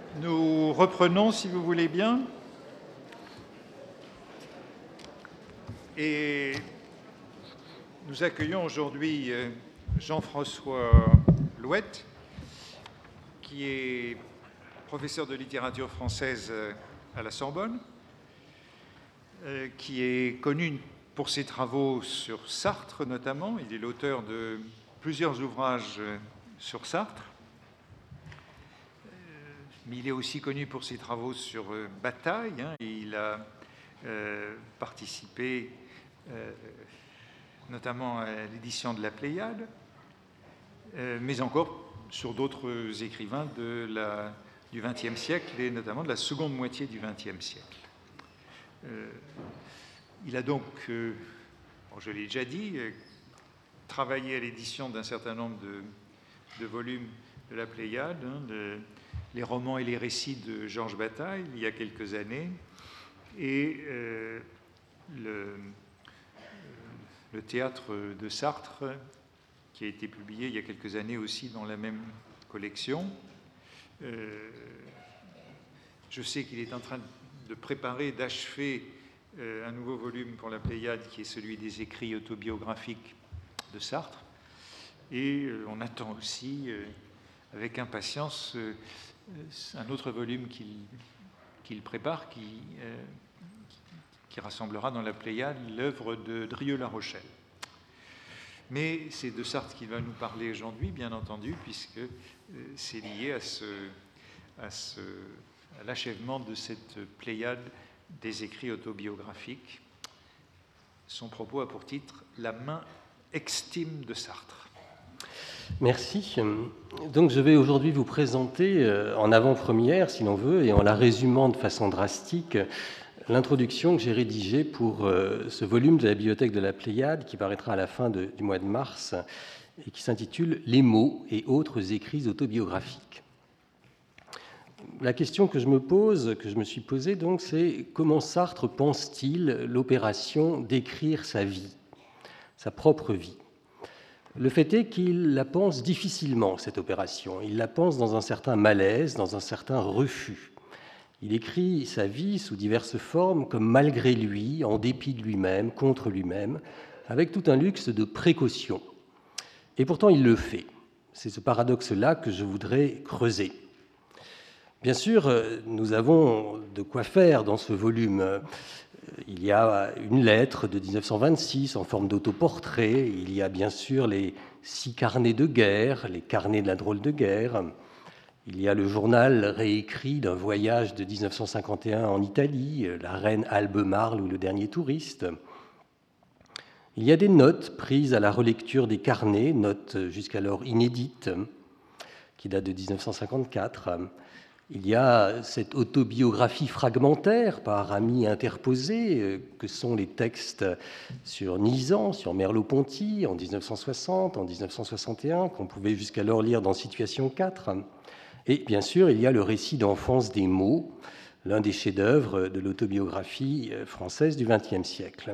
Nous reprenons, si vous voulez bien. Et nous accueillons aujourd'hui Jean-François Louette, qui est professeur de littérature française à la Sorbonne, qui est connu pour ses travaux sur Sartre notamment. Il est l'auteur de plusieurs ouvrages sur Sartre. Mais il est aussi connu pour ses travaux sur Bataille. Il a participé notamment à l'édition de la Pléiade, mais encore sur d'autres écrivains du XXe siècle, et notamment de la seconde moitié du XXe siècle. Il a donc, je l'ai déjà dit, travaillé à l'édition d'un certain nombre de volumes de la Pléiade, les romans et les récits de Georges Bataille, il y a quelques années, et le théâtre de Sartre, qui a été publié il y a quelques années aussi dans la même collection. Je sais qu'il est en train de préparer, d'achever un nouveau volume pour la Pléiade, qui est celui des écrits autobiographiques de Sartre. Et on attend aussi, avec impatience, un autre volume qu'il prépare, qui rassemblera dans la Pléiade l'œuvre de Drieux-La Rochelle. Mais c'est de Sartre qu'il va nous parler aujourd'hui, bien entendu, puisque c'est lié à l'achèvement de cette Pléiade des écrits autobiographiques. Son propos a pour titre « La main extime de Sartre ». Merci. Donc je vais aujourd'hui vous présenter en avant-première, si l'on veut, et en la résumant de façon drastique, l'introduction que j'ai rédigée pour ce volume de la Bibliothèque de la Pléiade qui paraîtra à la fin du mois de mars et qui s'intitule « Les mots et autres écrits autobiographiques ». La question que je me suis posée, donc, c'est comment Sartre pense-t-il l'opération d'écrire sa vie, sa propre vie ? Le fait est qu'il la pense difficilement, cette opération. Il la pense dans un certain malaise, dans un certain refus. Il écrit sa vie sous diverses formes, comme malgré lui, en dépit de lui-même, contre lui-même, avec tout un luxe de précaution. Et pourtant, il le fait. C'est ce paradoxe-là que je voudrais creuser. Bien sûr, nous avons de quoi faire dans ce volume. Il y a une lettre de 1926 en forme d'autoportrait. Il y a bien sûr les 6 carnets de guerre, les carnets de la drôle de guerre. Il y a le journal réécrit d'un voyage de 1951 en Italie, la reine Albemarle ou le dernier touriste. Il y a des notes prises à la relecture des carnets, notes jusqu'alors inédites, qui datent de 1954. Il y a cette autobiographie fragmentaire par amis interposés, que sont les textes sur Nizan, sur Merleau-Ponty, en 1960, en 1961, qu'on pouvait jusqu'alors lire dans Situation 4. Et bien sûr, il y a le récit d'enfance des mots, l'un des chefs-d'œuvre de l'autobiographie française du XXe siècle.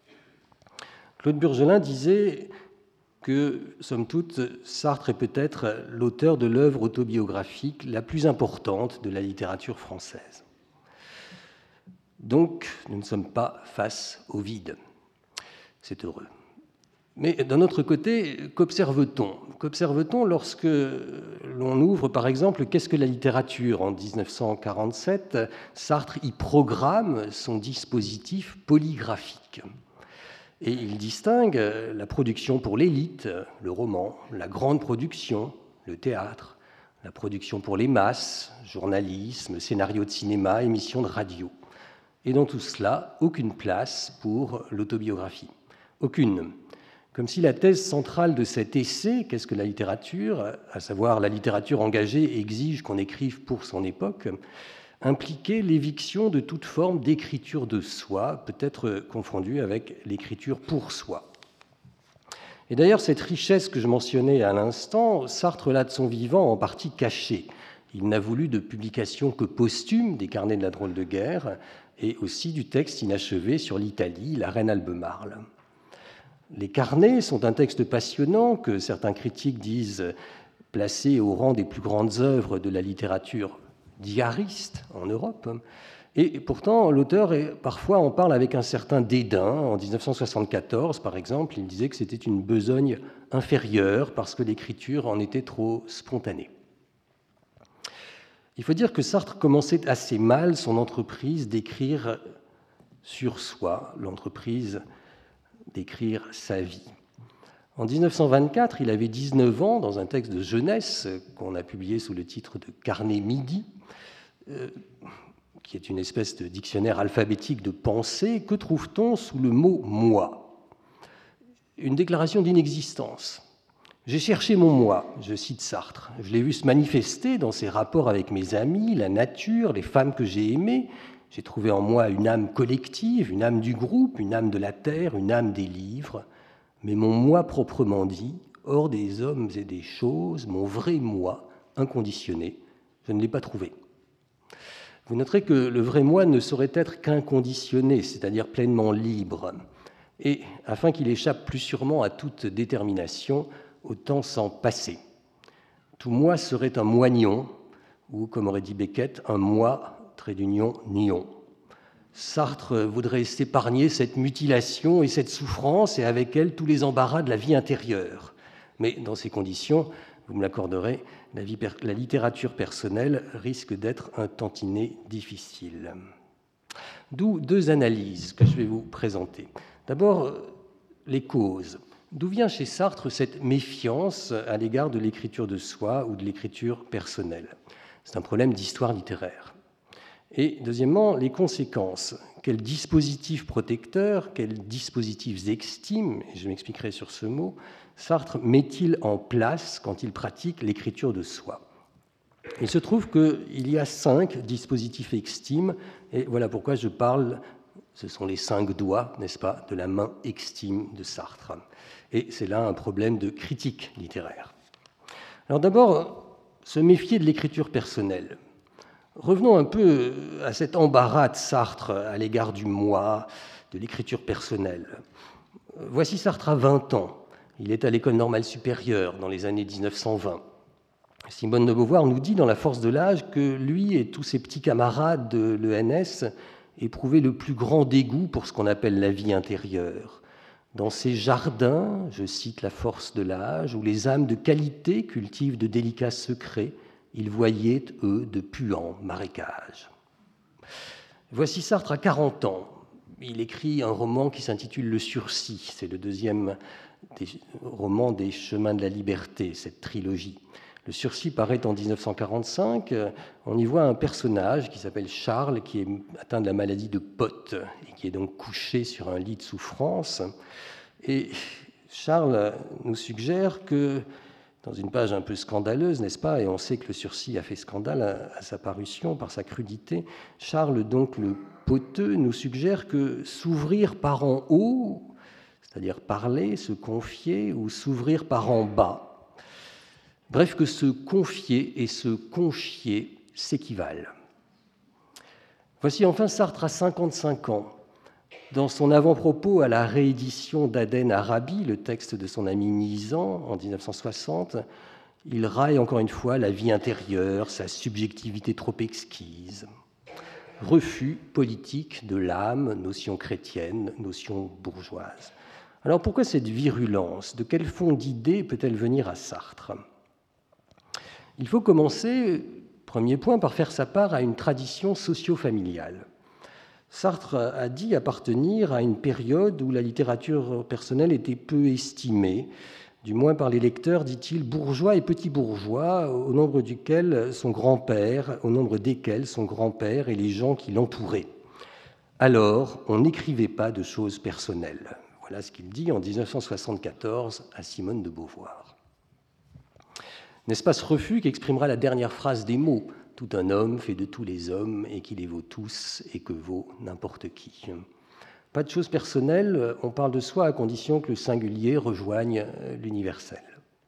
Claude Burgelin disait que, somme toute, Sartre est peut-être l'auteur de l'œuvre autobiographique la plus importante de la littérature française. Donc, nous ne sommes pas face au vide. C'est heureux. Mais d'un autre côté, qu'observe-t-on ? Qu'observe-t-on lorsque l'on ouvre, par exemple, Qu'est-ce que la littérature ? En 1947, Sartre y programme son dispositif polygraphique. Et il distingue la production pour l'élite, le roman, la grande production, le théâtre, la production pour les masses, journalisme, scénario de cinéma, émissions de radio. Et dans tout cela, aucune place pour l'autobiographie. Aucune. Comme si la thèse centrale de cet essai, Qu'est-ce que la littérature ? À savoir la littérature engagée exige qu'on écrive pour son époque, impliquait l'éviction de toute forme d'écriture de soi, peut-être confondue avec l'écriture pour soi. Et d'ailleurs, cette richesse que je mentionnais à l'instant, Sartre l'a de son vivant en partie cachée. Il n'a voulu de publication que posthume des carnets de la drôle de guerre et aussi du texte inachevé sur l'Italie, la reine Albemarle. Les carnets sont un texte passionnant que certains critiques disent placé au rang des plus grandes œuvres de la littérature diariste en Europe. Et pourtant, l'auteur parfois en parle avec un certain dédain. En 1974, par exemple, il disait que c'était une besogne inférieure parce que l'écriture en était trop spontanée. Il faut dire que Sartre commençait assez mal son entreprise d'écrire sur soi, l'entreprise d'écrire sa vie. En 1924, il avait 19 ans, dans un texte de jeunesse qu'on a publié sous le titre de « Carnet Midi », qui est une espèce de dictionnaire alphabétique de pensée. Que trouve-t-on sous le mot « moi » ? Une déclaration d'inexistence. J'ai cherché mon moi, je cite Sartre. Je l'ai vu se manifester dans ses rapports avec mes amis, la nature, les femmes que j'ai aimées. J'ai trouvé en moi une âme collective, une âme du groupe, une âme de la terre, une âme des livres. Mais mon moi proprement dit, hors des hommes et des choses, mon vrai moi, inconditionné, je ne l'ai pas trouvé. Vous noterez que le vrai moi ne saurait être qu'inconditionné, c'est-à-dire pleinement libre. Et afin qu'il échappe plus sûrement à toute détermination, autant s'en passer. Tout moi serait un moignon, ou, comme aurait dit Beckett, un moi, trait d'union, nion. Sartre voudrait s'épargner cette mutilation et cette souffrance, et avec elle tous les embarras de la vie intérieure. Mais dans ces conditions, vous me l'accorderez, la littérature personnelle risque d'être un tantinet difficile. D'où deux analyses que je vais vous présenter. D'abord, les causes. D'où vient chez Sartre cette méfiance à l'égard de l'écriture de soi ou de l'écriture personnelle ? C'est un problème d'histoire littéraire. Et deuxièmement, les conséquences. Quels dispositifs protecteurs, quels dispositifs extimes, et je m'expliquerai sur ce mot, Sartre met-il en place quand il pratique l'écriture de soi ? Il se trouve qu'il y a 5 dispositifs extimes, et voilà pourquoi je parle, ce sont les 5 doigts, n'est-ce pas, de la main extime de Sartre. Et c'est là un problème de critique littéraire. Alors d'abord, se méfier de l'écriture personnelle. Revenons un peu à cet embarras de Sartre à l'égard du moi, de l'écriture personnelle. Voici Sartre à 20 ans. Il est à l'école normale supérieure dans les années 1920. Simone de Beauvoir nous dit dans La force de l'âge que lui et tous ses petits camarades de l'ENS éprouvaient le plus grand dégoût pour ce qu'on appelle la vie intérieure. Dans ces jardins, je cite La force de l'âge, où les âmes de qualité cultivent de délicats secrets, ils voyaient, eux, de puants marécages. Voici Sartre à 40 ans. Il écrit un roman qui s'intitule Le Sursis. C'est le deuxième roman des Chemins de la Liberté, cette trilogie. Le Sursis paraît en 1945. On y voit un personnage qui s'appelle Charles, qui est atteint de la maladie de Pott et qui est donc couché sur un lit de souffrance. Et Charles nous suggère que, dans une page un peu scandaleuse, n'est-ce pas, et on sait que Le Sursis a fait scandale à sa parution par sa crudité, Charles, donc le poteux, nous suggère que s'ouvrir par en haut, c'est-à-dire parler, se confier, ou s'ouvrir par en bas, bref, que se confier et se conchier s'équivalent. Voici enfin Sartre à 55 ans. Dans son avant-propos à la réédition d'Aden Arabi, le texte de son ami Nizan en 1960, il raille encore une fois la vie intérieure, sa subjectivité trop exquise. Refus politique de l'âme, notion chrétienne, notion bourgeoise. Alors pourquoi cette virulence ? De quel fond d'idées peut-elle venir à Sartre ? Il faut commencer, premier point, par faire sa part à une tradition socio-familiale. Sartre a dit appartenir à une période où la littérature personnelle était peu estimée, du moins par les lecteurs, dit-il, bourgeois et petits bourgeois, au nombre desquels son grand-père et les gens qui l'entouraient. Alors, on n'écrivait pas de choses personnelles. Voilà ce qu'il dit en 1974 à Simone de Beauvoir. N'est-ce pas ce refus qu'exprimera la dernière phrase des mots ? Tout un homme fait de tous les hommes et qui les vaut tous et que vaut n'importe qui. Pas de choses personnelles, on parle de soi à condition que le singulier rejoigne l'universel.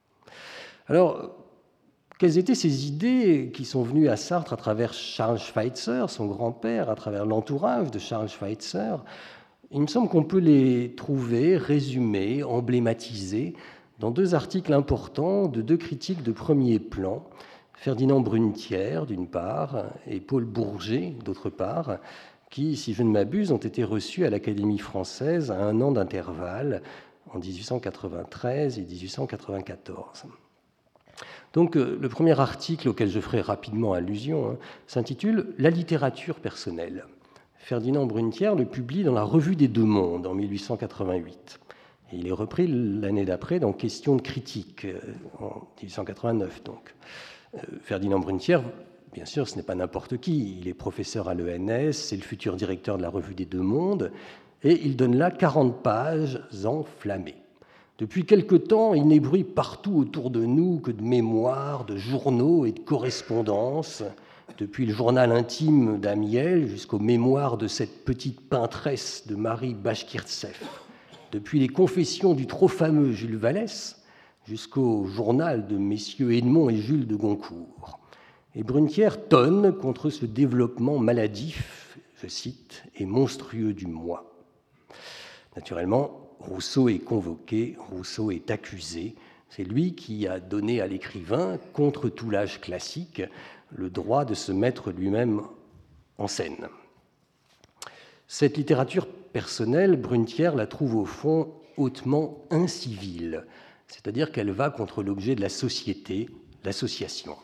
Alors, quelles étaient ces idées qui sont venues à Sartre à travers Charles Schweitzer, son grand-père, à travers l'entourage de Charles Schweitzer ? Il me semble qu'on peut les trouver résumées, emblématisées, dans 2 articles importants de 2 critiques de premier plan Ferdinand Brunetière, d'une part, et Paul Bourget, d'autre part, qui, si je ne m'abuse, ont été reçus à l'Académie française à 1 an d'intervalle, en 1893 et 1894. Donc, le premier article auquel je ferai rapidement allusion s'intitule « La littérature personnelle ». Ferdinand Brunetière le publie dans la Revue des Deux Mondes en 1888. Et il est repris l'année d'après dans Questions de critique, en 1889 donc. Ferdinand Brunetière, bien sûr, ce n'est pas n'importe qui. Il est professeur à l'ENS, c'est le futur directeur de la Revue des Deux Mondes, et il donne là 40 pages enflammées. Depuis quelque temps, il n'est bruit partout autour de nous que de mémoires, de journaux et de correspondances, depuis le journal intime d'Amiel jusqu'aux mémoires de cette petite peintresse de Marie Bashkirtseff, depuis les confessions du trop fameux Jules Vallès jusqu'au journal de messieurs Edmond et Jules de Goncourt. Et Brunetière tonne contre ce développement maladif, je cite, et monstrueux du moi. Naturellement, Rousseau est convoqué, Rousseau est accusé. C'est lui qui a donné à l'écrivain, contre tout l'âge classique, le droit de se mettre lui-même en scène. Cette littérature personnelle, Brunetière la trouve au fond hautement incivile, c'est-à-dire qu'elle va contre l'objet de la société, l'association.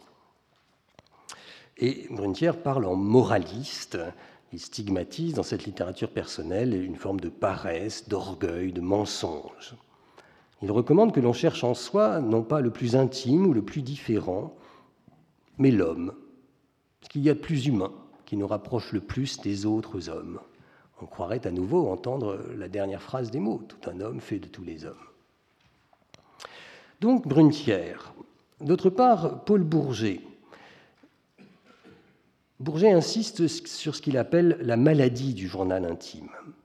Et Brunetière parle en moraliste. Il stigmatise dans cette littérature personnelle une forme de paresse, d'orgueil, de mensonge. Il recommande que l'on cherche en soi non pas le plus intime ou le plus différent, mais l'homme, ce qu'il y a de plus humain, qui nous rapproche le plus des autres hommes. On croirait à nouveau entendre la dernière phrase des mots, tout un homme fait de tous les hommes. Donc Brunetière. D'autre part, Paul Bourget. Bourget insiste sur ce qu'il appelle la maladie du journal intime.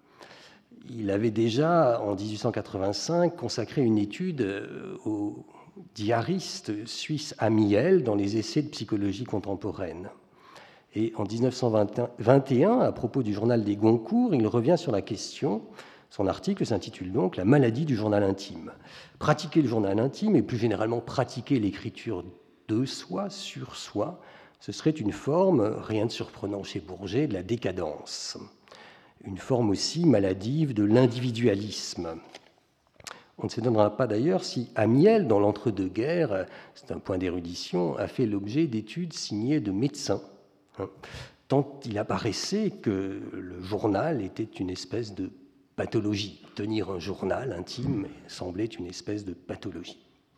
Il avait déjà, en 1885, consacré une étude au diariste suisse Amiel dans les essais de psychologie contemporaine. Et en 1921, à propos du journal des Goncourt, il revient sur la question. Son article s'intitule donc « La maladie du journal intime ». Pratiquer le journal intime et plus généralement pratiquer l'écriture de soi, sur soi, ce serait une forme, rien de surprenant chez Bourget, de la décadence. Une forme aussi maladive de l'individualisme. On ne s'étonnera pas d'ailleurs si Amiel, dans l'entre-deux-guerres, c'est un point d'érudition, a fait l'objet d'études signées de médecins, tant il apparaissait que le journal était une espèce de pathologie. Tenir un journal intime semblait une espèce de pathologie.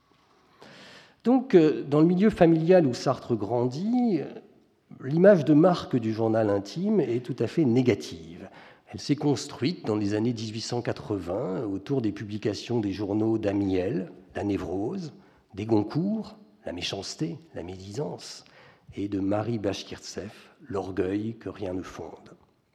Donc, dans le milieu familial où Sartre grandit, l'image de marque du journal intime est tout à fait négative. Elle s'est construite dans les années 1880 autour des publications des journaux d'Amiel, la névrose, des Goncourt, la méchanceté, la médisance, et de Marie Bashkirtseff, l'orgueil que rien ne fonde.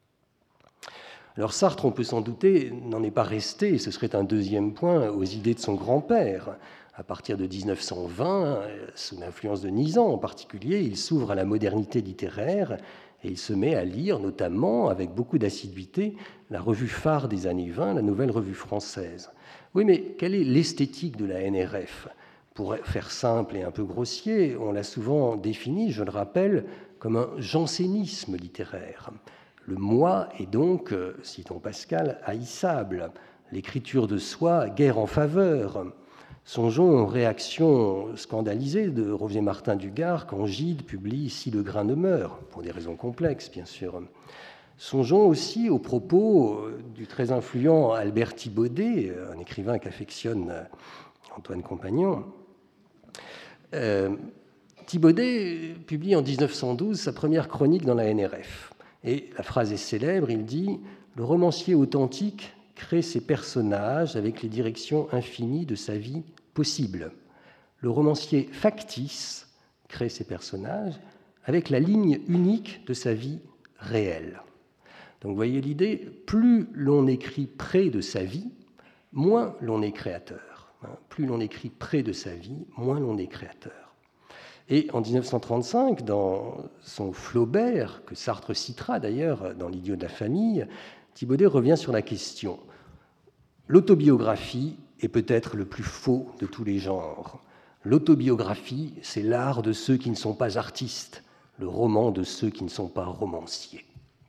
Alors Sartre, on peut s'en douter, n'en est pas resté, et ce serait un deuxième point, aux idées de son grand-père. À partir de 1920, sous l'influence de Nizan en particulier, il s'ouvre à la modernité littéraire et il se met à lire, notamment avec beaucoup d'assiduité, la revue phare des années 20, la Nouvelle Revue Française. Oui, mais quelle est l'esthétique de la NRF ? Pour faire simple et un peu grossier, on l'a souvent défini, je le rappelle, comme un jansénisme littéraire. Le moi est donc, citons Pascal, haïssable. L'écriture de soi, guère en faveur. Songeons aux réactions scandalisées de Rovier-Martin du Gard quand Gide publie « Si le grain ne meurt », pour des raisons complexes, bien sûr. Songeons aussi aux propos du très influent Albert Thibaudet, un écrivain qu'affectionne Antoine Compagnon. Thibaudet publie en 1912 sa première chronique dans la NRF. Et la phrase est célèbre, il dit « Le romancier authentique crée ses personnages avec les directions infinies de sa vie possible. Le romancier factice crée ses personnages avec la ligne unique de sa vie réelle. » Donc vous voyez l'idée, plus l'on écrit près de sa vie, moins l'on est créateur. Plus l'on écrit près de sa vie, moins l'on est créateur. Et en 1935, dans son Flaubert, que Sartre citera d'ailleurs dans l'Idiot de la famille, Thibaudet revient sur la question. L'autobiographie est peut-être le plus faux de tous les genres. L'autobiographie, c'est l'art de ceux qui ne sont pas artistes, le roman de ceux qui ne sont pas romanciers.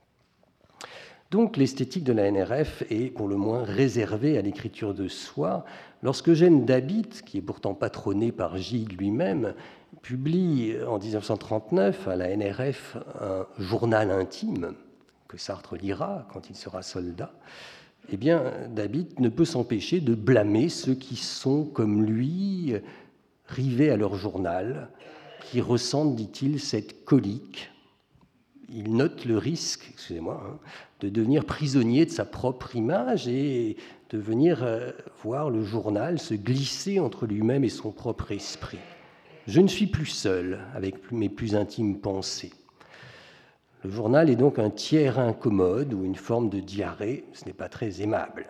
Donc l'esthétique de la NRF est pour le moins réservée à l'écriture de soi. Lorsque Eugène Dabitte, qui est pourtant patronné par Gide lui-même, publie en 1939 à la NRF un journal intime que Sartre lira quand il sera soldat, eh bien Dabitte ne peut s'empêcher de blâmer ceux qui sont comme lui rivés à leur journal, qui ressentent, dit-il, cette colique. Il note le risque, excusez-moi, de devenir prisonnier de sa propre image et de venir voir le journal se glisser entre lui-même et son propre esprit. Je ne suis plus seul avec mes plus intimes pensées. Le journal est donc un tiers incommode ou une forme de diarrhée, ce n'est pas très aimable.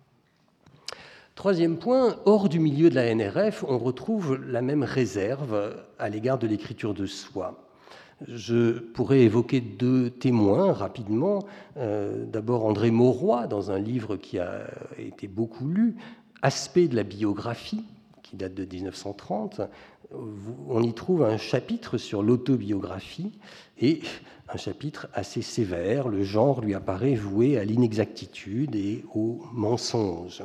Troisième point, hors du milieu de la NRF, on retrouve la même réserve à l'égard de l'écriture de soi. Je pourrais évoquer deux témoins rapidement. D'abord André Mauroy, dans un livre qui a été beaucoup lu, Aspect de la biographie, qui date de 1930. On y trouve un chapitre sur l'autobiographie et un chapitre assez sévère. Le genre lui apparaît voué à l'inexactitude et au mensonge.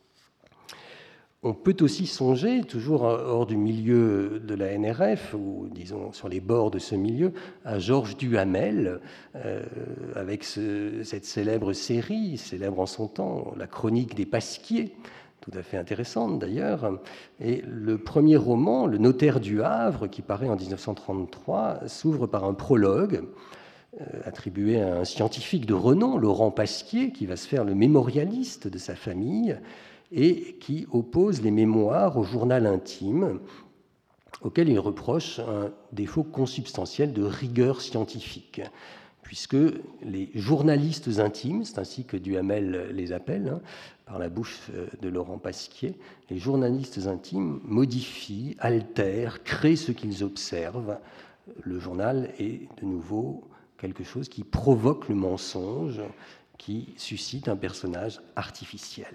On peut aussi songer, toujours hors du milieu de la NRF, ou disons sur les bords de ce milieu, à Georges Duhamel, avec cette célèbre série, célèbre en son temps, La Chronique des Pasquiers, tout à fait intéressante d'ailleurs. Et le premier roman, Le Notaire du Havre, qui paraît en 1933, s'ouvre par un prologue attribué à un scientifique de renom, Laurent Pasquier, qui va se faire le mémorialiste de sa famille, et qui oppose les mémoires au journal intime, auquel il reproche un défaut consubstantiel de rigueur scientifique, puisque les journalistes intimes, c'est ainsi que Duhamel les appelle, par la bouche de Laurent Pasquier, les journalistes intimes modifient, altèrent, créent ce qu'ils observent. Le journal est de nouveau quelque chose qui provoque le mensonge, qui suscite un personnage artificiel.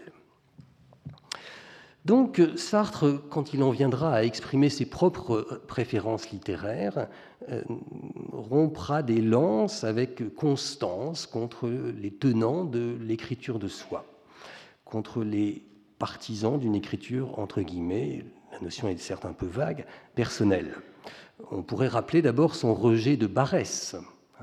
Donc Sartre, quand il en viendra à exprimer ses propres préférences littéraires, rompra des lances avec constance contre les tenants de l'écriture de soi, contre les partisans d'une écriture, entre guillemets, la notion est certes un peu vague, personnelle. On pourrait rappeler d'abord son rejet de Barrès.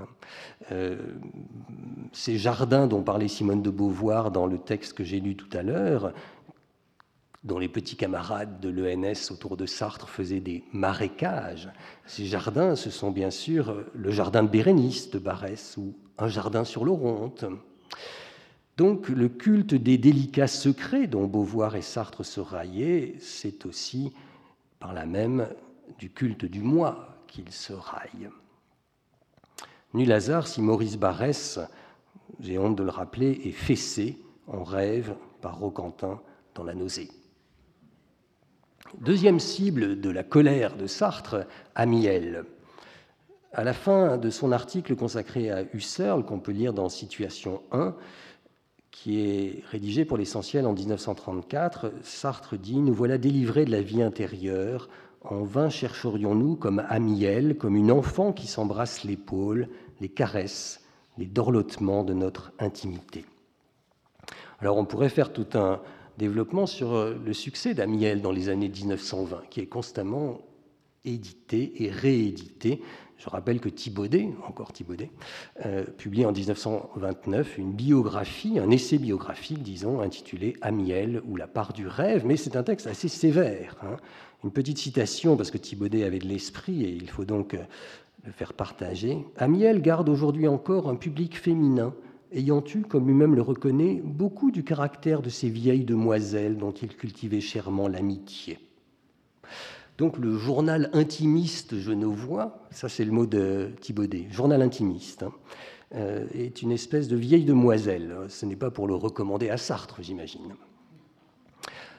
Ces jardins dont parlait Simone de Beauvoir dans le texte que j'ai lu tout à l'heure, dont les petits camarades de l'ENS autour de Sartre faisaient des marécages. Ces jardins, ce sont bien sûr le jardin de Bérénice de Barrès ou un jardin sur l'Oronte. Donc le culte des délicats secrets dont Beauvoir et Sartre se raillaient, c'est aussi par là même du culte du moi qu'ils se raillent. Nul hasard si Maurice Barrès, j'ai honte de le rappeler, est fessé en rêve par Roquentin dans La Nausée. Deuxième cible de la colère de Sartre, Amiel. À la fin de son article consacré à Husserl, qu'on peut lire dans Situation 1, qui est rédigé pour l'essentiel en 1934, Sartre dit « Nous voilà délivrés de la vie intérieure. En vain chercherions-nous, comme Amiel, comme une enfant qui s'embrasse l'épaule, les caresses, les dorlotements de notre intimité. » Alors on pourrait faire tout un développement sur le succès d'Amiel dans les années 1920, qui est constamment édité et réédité. Je rappelle que Thibaudet, encore Thibaudet, publie en 1929 une biographie, un essai biographique, disons, intitulé « Amiel ou la part du rêve », mais c'est un texte assez sévère. Une petite citation, parce que Thibaudet avait de l'esprit et il faut donc le faire partager. « Amiel garde aujourd'hui encore un public féminin, ayant eu, comme lui-même le reconnaît, beaucoup du caractère de ces vieilles demoiselles dont il cultivait chèrement l'amitié. » Donc le journal intimiste genevois, ça c'est le mot de Thibaudet, journal intimiste, est une espèce de vieille demoiselle. Ce n'est pas pour le recommander à Sartre, j'imagine.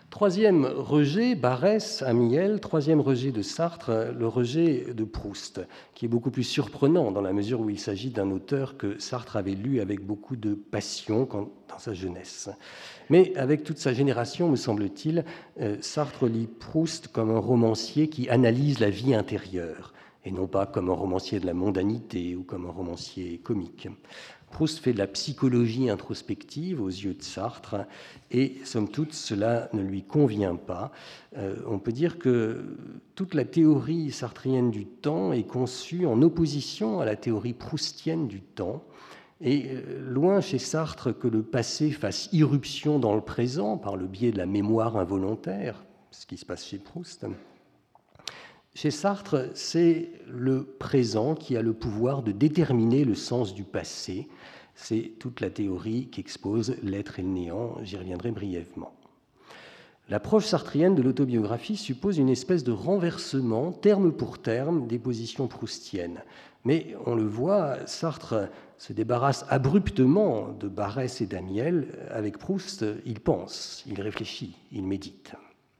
Troisième rejet, Barrès, Amiel. Troisième rejet de Sartre, le rejet de Proust, qui est beaucoup plus surprenant dans la mesure où il s'agit d'un auteur que Sartre avait lu avec beaucoup de passion dans sa jeunesse. Mais avec toute sa génération, me semble-t-il, Sartre lit Proust comme un romancier qui analyse la vie intérieure, et non pas comme un romancier de la mondanité ou comme un romancier comique. Proust fait de la psychologie introspective aux yeux de Sartre, et somme toute, cela ne lui convient pas. On peut dire que toute la théorie sartrienne du temps est conçue en opposition à la théorie proustienne du temps, et loin chez Sartre que le passé fasse irruption dans le présent par le biais de la mémoire involontaire, ce qui se passe chez Proust. Chez Sartre, c'est le présent qui a le pouvoir de déterminer le sens du passé. C'est toute la théorie qu'expose L'être et le néant, j'y reviendrai brièvement. L'approche sartrienne de l'autobiographie suppose une espèce de renversement, terme pour terme, des positions proustiennes. Mais on le voit, Sartre se débarrasse abruptement de Barrès et d'Amiel. Avec Proust, il pense, il réfléchit, il médite.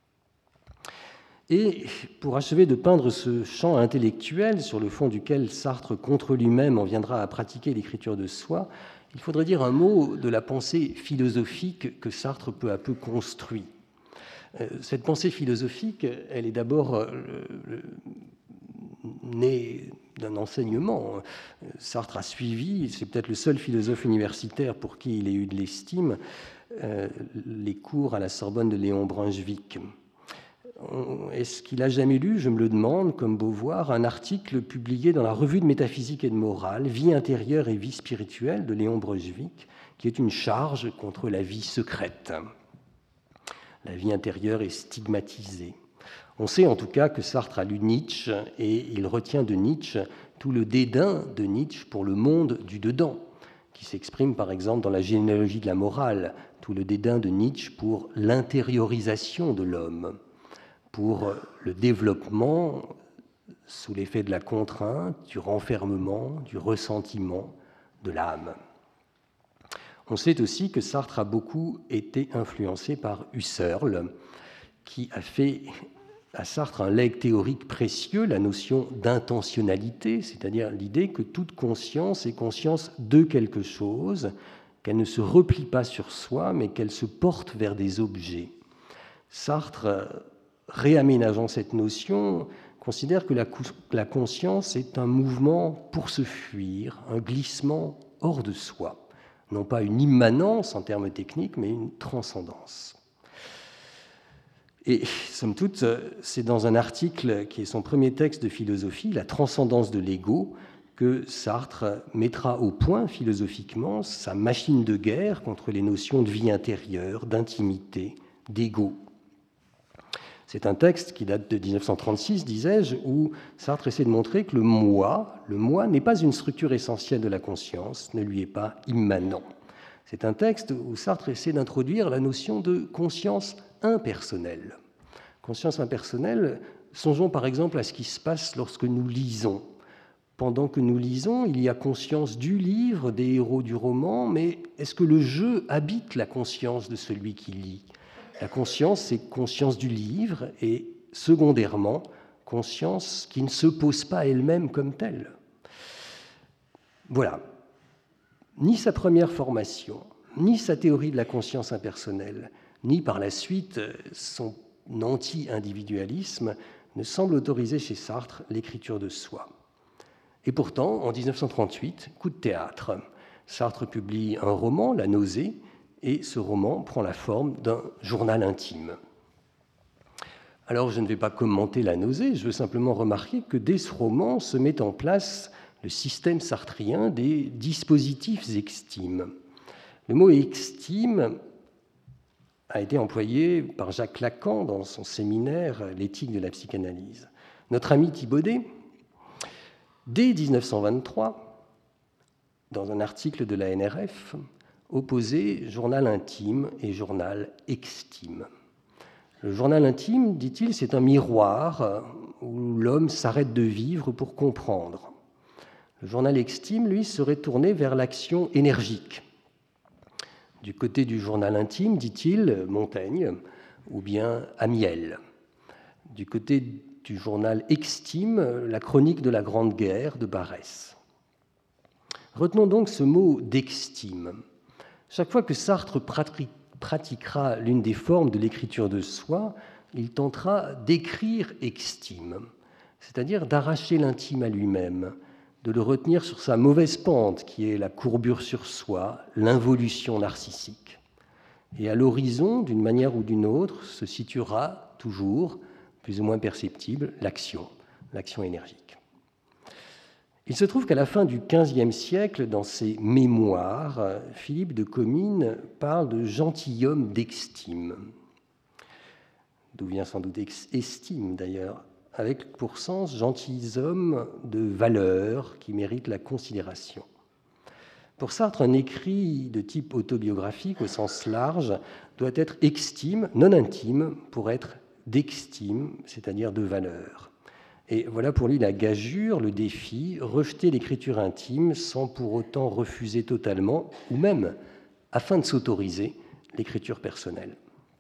Et pour achever de peindre ce champ intellectuel sur le fond duquel Sartre, contre lui-même, en viendra à pratiquer l'écriture de soi, il faudrait dire un mot de la pensée philosophique que Sartre peu à peu construit. Cette pensée philosophique, elle est d'abord née d'un enseignement. Sartre a suivi, c'est peut-être le seul philosophe universitaire pour qui il ait eu de l'estime, les cours à la Sorbonne de Léon Brunswick. Est-ce qu'il a jamais lu, je me le demande, comme Beauvoir, un article publié dans la Revue de métaphysique et de morale, Vie intérieure et vie spirituelle de Léon Brunswick, qui est une charge contre la vie secrète. La vie intérieure est stigmatisée. On sait en tout cas que Sartre a lu Nietzsche et il retient de Nietzsche tout le dédain de Nietzsche pour le monde du dedans, qui s'exprime par exemple dans la généalogie de la morale, tout le dédain de Nietzsche pour l'intériorisation de l'homme, pour le développement sous l'effet de la contrainte, du renfermement, du ressentiment de l'âme. On sait aussi que Sartre a beaucoup été influencé par Husserl, qui a fait à Sartre un legs théorique précieux, la notion d'intentionnalité, c'est-à-dire l'idée que toute conscience est conscience de quelque chose, qu'elle ne se replie pas sur soi, mais qu'elle se porte vers des objets. Sartre, réaménageant cette notion, considère que la conscience est un mouvement pour se fuir, un glissement hors de soi. Non pas une immanence en termes techniques, mais une transcendance. Et somme toute, c'est dans un article qui est son premier texte de philosophie, La transcendance de l'ego, que Sartre mettra au point philosophiquement sa machine de guerre contre les notions de vie intérieure, d'intimité, d'ego. C'est un texte qui date de 1936, disais-je, où Sartre essaie de montrer que le moi n'est pas une structure essentielle de la conscience, ne lui est pas immanent. C'est un texte où Sartre essaie d'introduire la notion de conscience impersonnelle. Conscience impersonnelle, songeons par exemple à ce qui se passe lorsque nous lisons. Pendant que nous lisons, il y a conscience du livre, des héros du roman, mais est-ce que le jeu habite la conscience de celui qui lit ? La conscience, c'est conscience du livre et, secondairement, conscience qui ne se pose pas elle-même comme telle. Voilà. Ni sa première formation, ni sa théorie de la conscience impersonnelle, ni par la suite son anti-individualisme ne semblent autoriser chez Sartre l'écriture de soi. Et pourtant, en 1938, coup de théâtre, Sartre publie un roman, La nausée, et ce roman prend la forme d'un journal intime. Alors, je ne vais pas commenter La nausée, je veux simplement remarquer que dès ce roman se met en place le système sartrien des dispositifs extimes. Le mot extime a été employé par Jacques Lacan dans son séminaire « L'éthique de la psychanalyse ». Notre ami Thibaudet, dès 1923, dans un article de la NRF, opposait journal intime et journal extime. Le journal intime, dit-il, c'est un miroir où l'homme s'arrête de vivre pour comprendre. Le journal extime, lui, serait tourné vers l'action énergique. Du côté du journal intime, dit-il, Montaigne, ou bien Amiel. Du côté du journal Extime, la chronique de la Grande Guerre de Barrès. Retenons donc ce mot d'extime. Chaque fois que Sartre pratiquera l'une des formes de l'écriture de soi, il tentera d'écrire extime, c'est-à-dire d'arracher l'intime à lui-même, de le retenir sur sa mauvaise pente, qui est la courbure sur soi, l'involution narcissique. Et à l'horizon, d'une manière ou d'une autre, se situera toujours, plus ou moins perceptible, l'action énergique. Il se trouve qu'à la fin du XVe siècle, dans ses mémoires, Philippe de Comines parle de gentilhomme d'extime, d'où vient sans doute estime d'ailleurs, avec pour sens gentilhomme de valeur qui mérite la considération. Pour Sartre, un écrit de type autobiographique au sens large doit être extime, non intime, pour être d'extime, c'est-à-dire de valeur. Et voilà pour lui la gageure, le défi, rejeter l'écriture intime sans pour autant refuser totalement, ou même, afin de s'autoriser, l'écriture personnelle.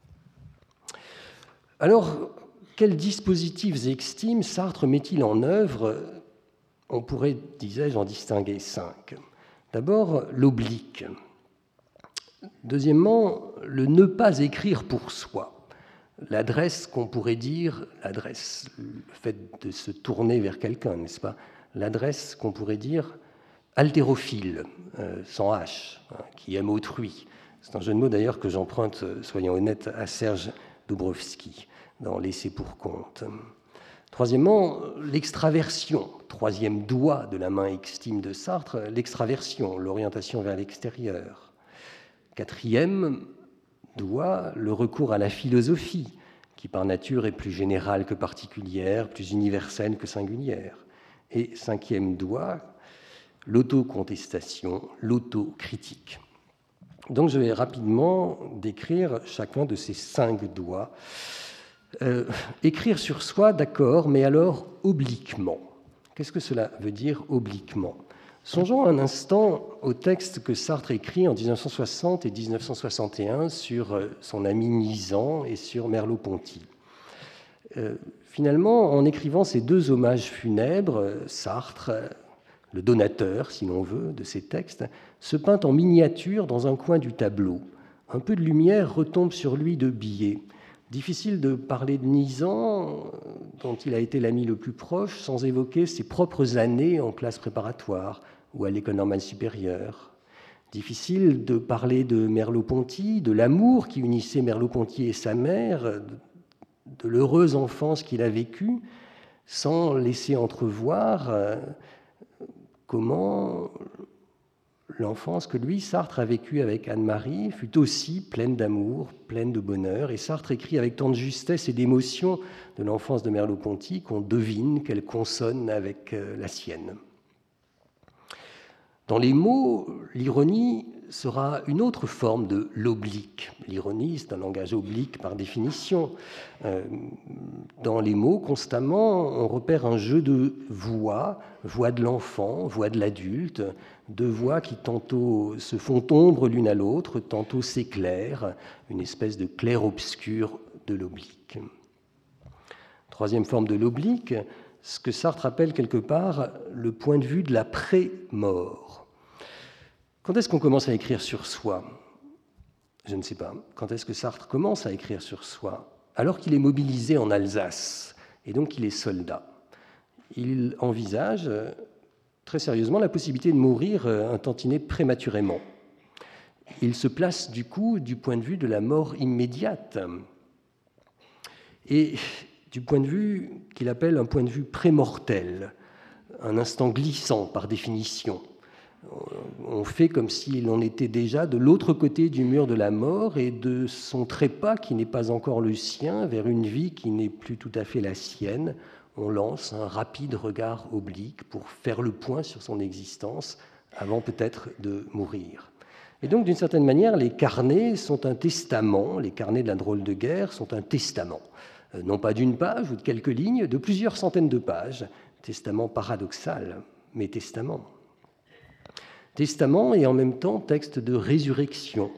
Alors, quels dispositifs extimes Sartre met-il en œuvre? On pourrait, disais-je, en distinguer 5. D'abord, l'oblique. Deuxièmement, le ne pas écrire pour soi. L'adresse qu'on pourrait dire, l'adresse, le fait de se tourner vers quelqu'un, n'est-ce pas? L'adresse qu'on pourrait dire haltérophile, sans H, qui aime autrui. C'est un jeu de mots d'ailleurs que j'emprunte, soyons honnêtes, à Serge Dubrovsky dans Laissez pour compte. Troisièmement, l'extraversion, troisième doigt de la main extime de Sartre, l'extraversion, l'orientation vers l'extérieur. Quatrième doigt, le recours à la philosophie, qui par nature est plus générale que particulière, plus universelle que singulière. Et cinquième doigt, l'autocontestation, l'autocritique. Donc je vais rapidement décrire chacun de ces 5 doigts. Écrire sur soi, d'accord, mais alors obliquement. Qu'est-ce que cela veut dire obliquement? Songeons un instant au texte que Sartre écrit en 1960 et 1961 sur son ami Nizan et sur Merleau-Ponty. Finalement, en écrivant ces 2 hommages funèbres, Sartre, le donateur, si l'on veut, de ces textes, se peint en miniature dans un coin du tableau. Un peu de lumière retombe sur lui de biais. Difficile de parler de Nizan, dont il a été l'ami le plus proche, sans évoquer ses propres années en classe préparatoire ou à l'école normale supérieure. Difficile de parler de Merleau-Ponty, de l'amour qui unissait Merleau-Ponty et sa mère, de l'heureuse enfance qu'il a vécue, sans laisser entrevoir comment l'enfance que lui, Sartre, a vécue avec Anne-Marie fut aussi pleine d'amour, pleine de bonheur. Et Sartre écrit avec tant de justesse et d'émotion de l'enfance de Merleau-Ponty qu'on devine qu'elle consonne avec la sienne. Dans les mots, l'ironie sera une autre forme de l'oblique. L'ironie, c'est un langage oblique par définition. Dans les mots, constamment, on repère un jeu de voix, voix de l'enfant, voix de l'adulte, 2 voix qui tantôt se font ombre l'une à l'autre, tantôt s'éclairent, une espèce de clair-obscur de l'oblique. Troisième forme de l'oblique, ce que Sartre appelle quelque part le point de vue de la pré-mort. Quand est-ce qu'on commence à écrire sur soi? Je ne sais pas. Quand est-ce que Sartre commence à écrire sur soi? Alors qu'il est mobilisé en Alsace, et donc qu'il est soldat. Il envisage très sérieusement la possibilité de mourir un tantinet prématurément. Il se place du coup du point de vue de la mort immédiate, et du point de vue qu'il appelle un point de vue prémortel, un instant glissant par définition. On fait comme s'il en était déjà de l'autre côté du mur de la mort et de son trépas qui n'est pas encore le sien vers une vie qui n'est plus tout à fait la sienne. On lance un rapide regard oblique pour faire le point sur son existence avant peut-être de mourir. Et donc, d'une certaine manière, les carnets sont un testament, les carnets de la drôle de guerre sont un testament. Non pas d'une page ou de quelques lignes, de plusieurs centaines de pages. Testament paradoxal, mais testament. Testament et en même temps texte de résurrection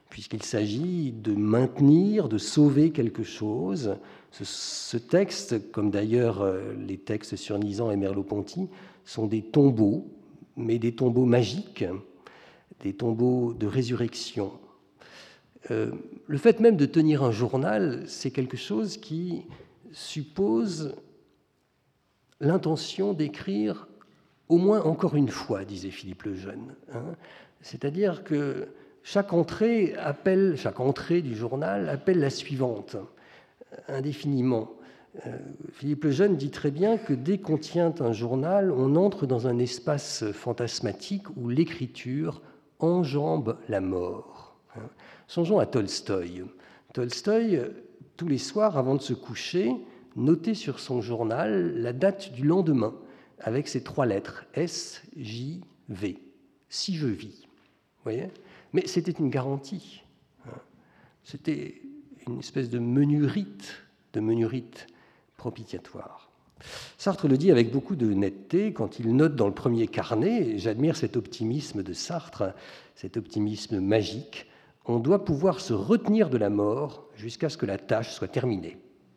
puisqu'il s'agit de maintenir, de sauver quelque chose. Ce texte, comme d'ailleurs les textes sur Nizan et Merleau-Ponty, sont des tombeaux, mais des tombeaux magiques, des tombeaux de résurrection. Le fait même de tenir un journal, c'est quelque chose qui suppose l'intention d'écrire au moins encore une fois, disait Philippe le Jeune. C'est-à-dire que chaque entrée du journal appelle la suivante, indéfiniment. Philippe le Jeune dit très bien que dès qu'on tient un journal, on entre dans un espace fantasmatique où l'écriture enjambe la mort. Songeons à Tolstoï. Tolstoï, tous les soirs, avant de se coucher, notait sur son journal la date du lendemain, avec ces 3 lettres, S-J-V, si je vis. Vous voyez ? Mais c'était une garantie. C'était une espèce de menu rite propitiatoire. Sartre le dit avec beaucoup de netteté quand il note dans le premier carnet, et j'admire cet optimisme de Sartre, cet optimisme magique, on doit pouvoir se retenir de la mort jusqu'à ce que la tâche soit terminée.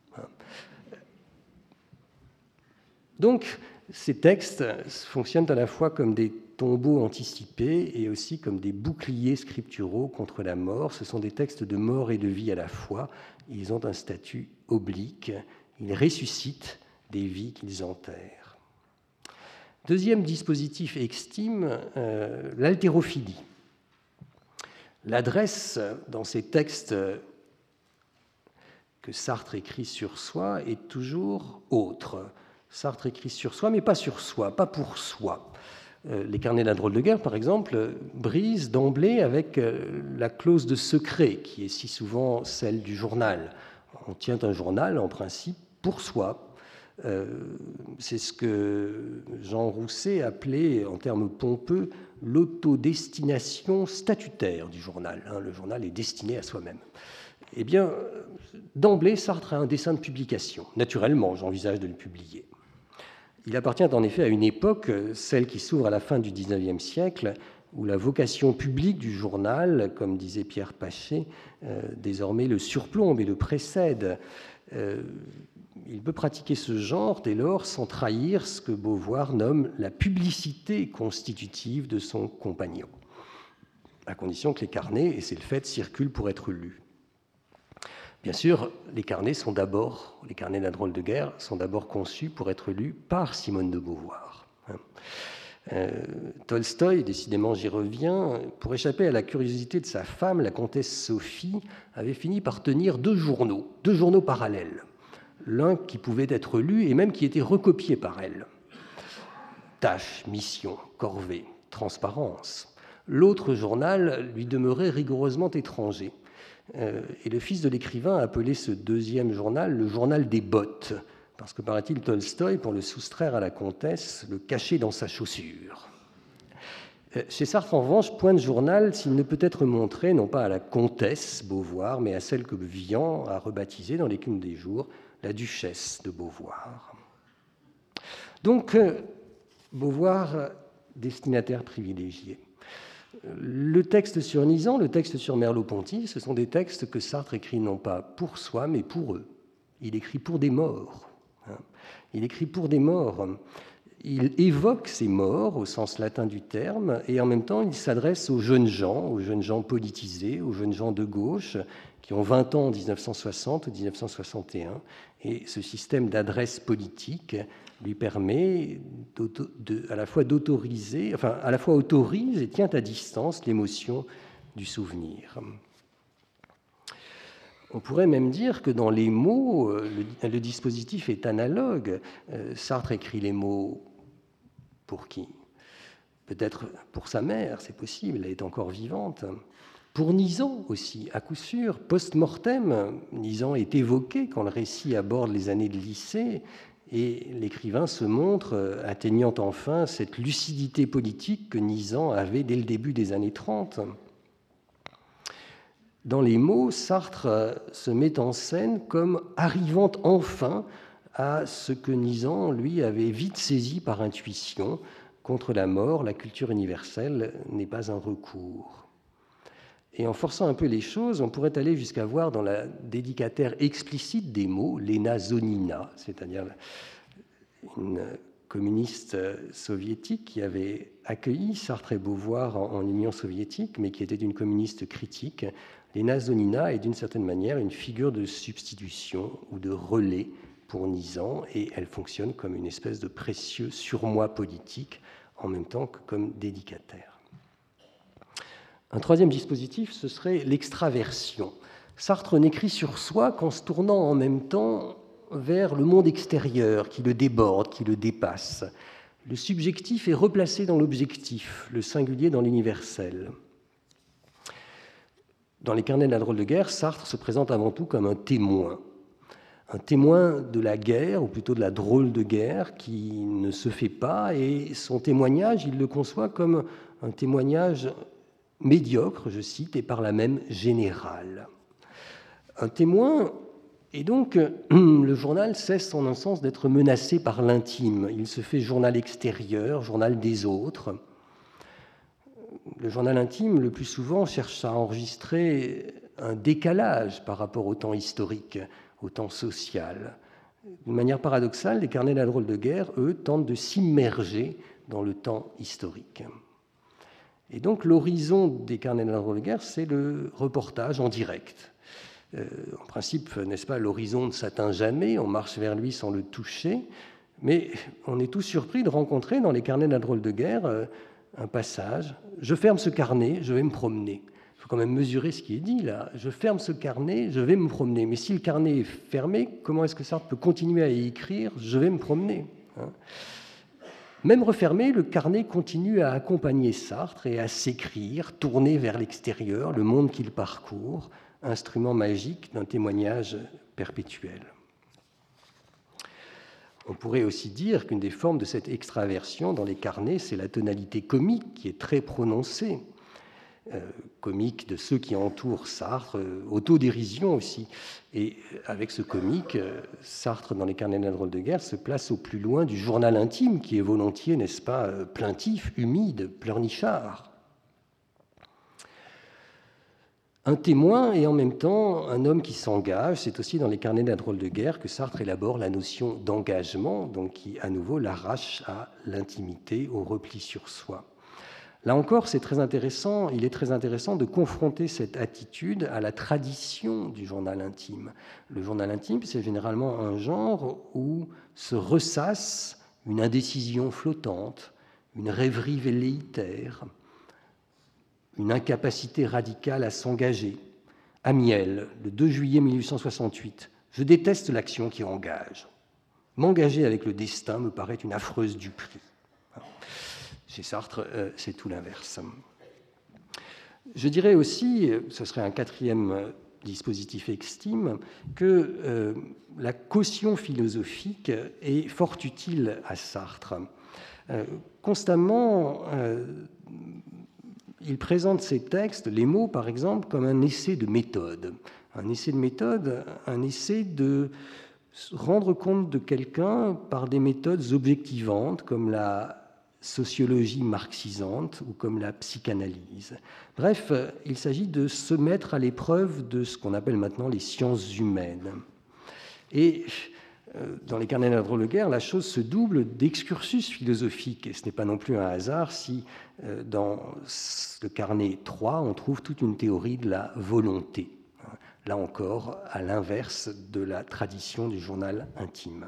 Donc, ces textes fonctionnent à la fois comme des tombeaux anticipés et aussi comme des boucliers scripturaux contre la mort. Ce sont des textes de mort et de vie à la fois. Ils ont un statut oblique. Ils ressuscitent des vies qu'ils enterrent. Deuxième dispositif extime, l'haltérophilie. L'adresse dans ces textes que Sartre écrit sur soi est toujours autre. Sartre écrit sur soi, mais pas sur soi, pas pour soi. Les carnets d'un drôle de guerre, par exemple, brisent d'emblée avec la clause de secret, qui est si souvent celle du journal. On tient un journal, en principe, pour soi. C'est ce que Jean Rousset appelait, en termes pompeux, l'autodestination statutaire du journal. Le journal est destiné à soi-même. Eh bien, d'emblée, Sartre a un dessein de publication. Naturellement, j'envisage de le publier. Il appartient en effet à une époque, celle qui s'ouvre à la fin du XIXe siècle, où la vocation publique du journal, comme disait Pierre Pachet, désormais le surplombe et le précède. Il peut pratiquer ce genre, dès lors, sans trahir ce que Beauvoir nomme la publicité constitutive de son compagnon, à condition que les carnets, et c'est le fait, circulent pour être lus. Bien sûr, les carnets d'un drôle de guerre sont d'abord conçus pour être lus par Simone de Beauvoir. Tolstoï, décidément j'y reviens, pour échapper à la curiosité de sa femme, la comtesse Sophie, avait fini par tenir deux journaux parallèles. L'un qui pouvait être lu et même qui était recopié par elle. Tâche, mission, corvée, transparence. L'autre journal lui demeurait rigoureusement étranger. Et le fils de l'écrivain appelait ce deuxième journal le journal des bottes, parce que, paraît-il, Tolstoï, pour le soustraire à la comtesse, le cachait dans sa chaussure. Chez Sartre, en revanche, point de journal s'il ne peut être montré, non pas à la comtesse Beauvoir, mais à celle que Vian a rebaptisée dans l'Écume des jours, la duchesse de Beauvoir. Donc, Beauvoir, destinataire privilégié. Le texte sur Nizan, le texte sur Merleau-Ponty, ce sont des textes que Sartre écrit non pas pour soi, mais pour eux. Il écrit pour des morts. Il écrit pour des morts. Il évoque ces morts au sens latin du terme, et en même temps, il s'adresse aux jeunes gens politisés, aux jeunes gens de gauche, qui ont 20 ans en 1960 ou 1961, et ce système d'adresse politique lui permet à la fois autorise et tient à distance l'émotion du souvenir. On pourrait même dire que dans les mots, le dispositif est analogue. Sartre écrit les mots pour qui ? Peut-être pour sa mère, c'est possible, elle est encore vivante. Pour Nizan aussi, à coup sûr, post-mortem, Nizan est évoqué quand le récit aborde les années de lycée, et l'écrivain se montre atteignant enfin cette lucidité politique que Nizan avait dès le début des années 30. Dans les mots, Sartre se met en scène comme arrivant enfin à ce que Nizan, lui, avait vite saisi par intuition. Contre la mort, la culture universelle n'est pas un recours. Et en forçant un peu les choses, on pourrait aller jusqu'à voir dans la dédicataire explicite des mots Lena Zonina, c'est-à-dire une communiste soviétique qui avait accueilli Sartre et Beauvoir en Union soviétique, mais qui était une communiste critique. Lena Zonina est d'une certaine manière une figure de substitution ou de relais pour Nizan, et elle fonctionne comme une espèce de précieux surmoi politique en même temps que comme dédicataire. Un troisième dispositif, ce serait l'extraversion. Sartre n'écrit sur soi qu'en se tournant en même temps vers le monde extérieur qui le déborde, qui le dépasse. Le subjectif est replacé dans l'objectif, le singulier dans l'universel. Dans les carnets de la drôle de guerre, Sartre se présente avant tout comme un témoin de la guerre, ou plutôt de la drôle de guerre, qui ne se fait pas, et son témoignage, il le conçoit comme un témoignage médiocre, je cite, et par là même général. Un témoin, et donc le journal cesse en un sens d'être menacé par l'intime. Il se fait journal extérieur, journal des autres. Le journal intime, le plus souvent, cherche à enregistrer un décalage par rapport au temps historique, au temps social. D'une manière paradoxale, les carnets de la drôle de guerre, eux, tentent de s'immerger dans le temps historique. Et donc l'horizon des carnets de la drôle de guerre, c'est le reportage en direct. En principe, n'est-ce pas, l'horizon ne s'atteint jamais, on marche vers lui sans le toucher, mais on est tous surpris de rencontrer dans les carnets de la drôle de guerre un passage. Je ferme ce carnet, je vais me promener. Il faut quand même mesurer ce qui est dit là. Je ferme ce carnet, je vais me promener. Mais si le carnet est fermé, comment est-ce que Sartre peut continuer à y écrire « je vais me promener » Même refermé, le carnet continue à accompagner Sartre et à s'écrire, tourné vers l'extérieur, le monde qu'il parcourt, instrument magique d'un témoignage perpétuel. On pourrait aussi dire qu'une des formes de cette extraversion dans les carnets, c'est la tonalité comique qui est très prononcée. Comique de ceux qui entourent Sartre, autodérision aussi. Et avec ce comique, Sartre, dans les carnets de la drôle de guerre, se place au plus loin du journal intime, qui est volontiers, n'est-ce pas, plaintif, humide, pleurnichard. Un témoin et en même temps un homme qui s'engage, c'est aussi dans les carnets de la drôle de guerre que Sartre élabore la notion d'engagement, donc qui à nouveau l'arrache à l'intimité, au repli sur soi. Là encore, c'est très intéressant, il est très intéressant de confronter cette attitude à la tradition du journal intime. Le journal intime, c'est généralement un genre où se ressasse une indécision flottante, une rêverie velléitaire, une incapacité radicale à s'engager. Amiel, le 2 juillet 1868, « Je déteste l'action qui engage. M'engager avec le destin me paraît une affreuse duperie. » Chez Sartre, c'est tout l'inverse. Je dirais aussi, ce serait un quatrième dispositif extime, que la caution philosophique est fort utile à Sartre. Constamment, il présente ses textes, les mots par exemple, comme un essai de méthode. Un essai de méthode, un essai de rendre compte de quelqu'un par des méthodes objectivantes, comme la sociologie marxisante ou comme la psychanalyse. Bref, il s'agit de se mettre à l'épreuve de ce qu'on appelle maintenant les sciences humaines. Et dans les carnets de la drôle de guerre, la chose se double d'excursus philosophiques. Et ce n'est pas non plus un hasard si dans le carnet 3, on trouve toute une théorie de la volonté. Là encore, à l'inverse de la tradition du journal intime.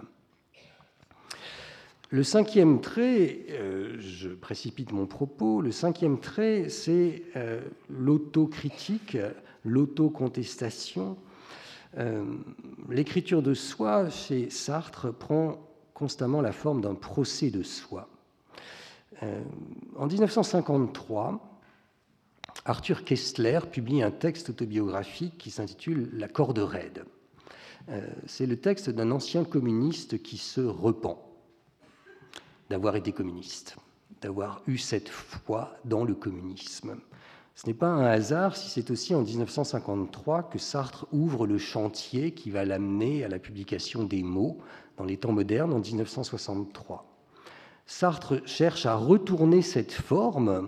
Le cinquième trait, je précipite mon propos, le cinquième trait, c'est l'autocritique, l'autocontestation. L'écriture de soi, chez Sartre, prend constamment la forme d'un procès de soi. En 1953, Arthur Koestler publie un texte autobiographique qui s'intitule « La corde raide ». C'est le texte d'un ancien communiste qui se repent d'avoir été communiste, d'avoir eu cette foi dans le communisme. Ce n'est pas un hasard si c'est aussi en 1953 que Sartre ouvre le chantier qui va l'amener à la publication des mots dans les temps modernes en 1963. Sartre cherche à retourner cette forme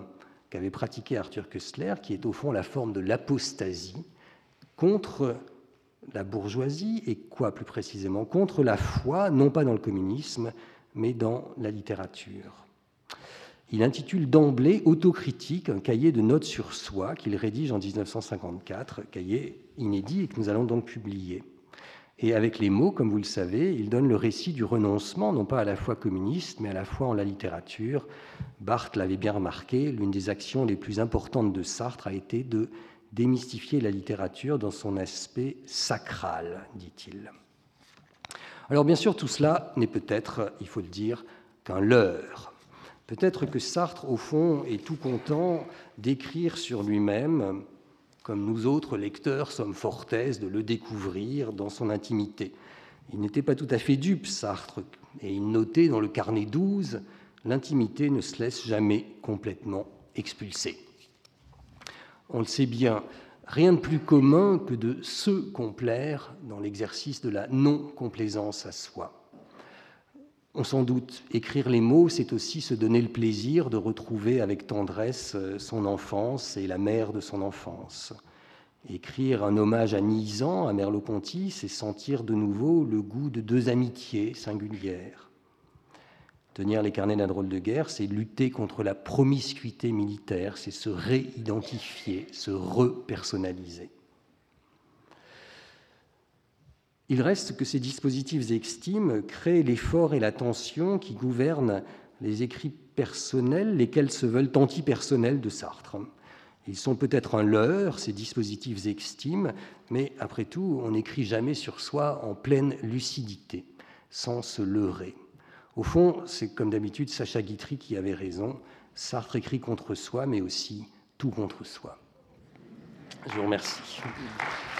qu'avait pratiqué Arthur Koestler, qui est au fond la forme de l'apostasie contre la bourgeoisie et quoi plus précisément contre la foi, non pas dans le communisme, mais dans la littérature. Il intitule d'emblée Autocritique, un cahier de notes sur soi qu'il rédige en 1954, cahier inédit et que nous allons donc publier. Et avec les mots, comme vous le savez, il donne le récit du renoncement, non pas à la foi communiste, mais à la foi en la littérature. Barthes l'avait bien remarqué, l'une des actions les plus importantes de Sartre a été de démystifier la littérature dans son aspect sacral, dit-il. Alors bien sûr, tout cela n'est peut-être, il faut le dire, qu'un leurre. Peut-être que Sartre, au fond, est tout content d'écrire sur lui-même, comme nous autres lecteurs sommes fort aises de le découvrir dans son intimité. Il n'était pas tout à fait dupe, Sartre, et il notait dans le carnet 12 « L'intimité ne se laisse jamais complètement expulser ». On le sait bien, rien de plus commun que de se complaire dans l'exercice de la non-complaisance à soi. On s'en doute, écrire les mots, c'est aussi se donner le plaisir de retrouver avec tendresse son enfance et la mère de son enfance. Écrire un hommage à Nizan, à Merleau-Ponty, c'est sentir de nouveau le goût de deux amitiés singulières. Tenir les carnets d'un drôle de guerre, c'est lutter contre la promiscuité militaire, c'est se réidentifier, se repersonnaliser. Il reste que ces dispositifs extimes créent l'effort et la tension qui gouvernent les écrits personnels, lesquels se veulent antipersonnels de Sartre. Ils sont peut-être un leurre, ces dispositifs extimes, mais après tout, on n'écrit jamais sur soi en pleine lucidité, sans se leurrer. Au fond, c'est comme d'habitude Sacha Guitry qui avait raison, Sartre écrit contre soi, mais aussi tout contre soi. Je vous remercie.